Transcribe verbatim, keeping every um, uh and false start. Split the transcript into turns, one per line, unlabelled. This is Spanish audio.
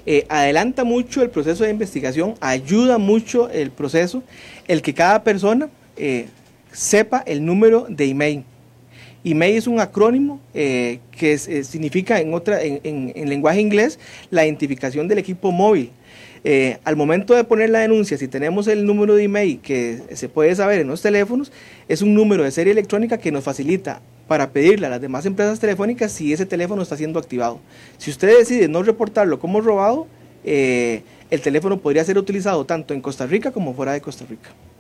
Eh, adelanta mucho el proceso de investigación, ayuda mucho el proceso, el que cada persona eh, sepa el número de email. Email es un acrónimo eh, que es, eh, significa en, otra, en, en, en lenguaje inglés la identificación del equipo móvil. Eh, al momento de poner la denuncia, si tenemos el número de email que se puede saber en los teléfonos, es un número de serie electrónica que nos facilita para pedirle a las demás empresas telefónicas si ese teléfono está siendo activado. Si usted decide no reportarlo como robado, eh, el teléfono podría ser utilizado tanto en Costa Rica como fuera de Costa Rica.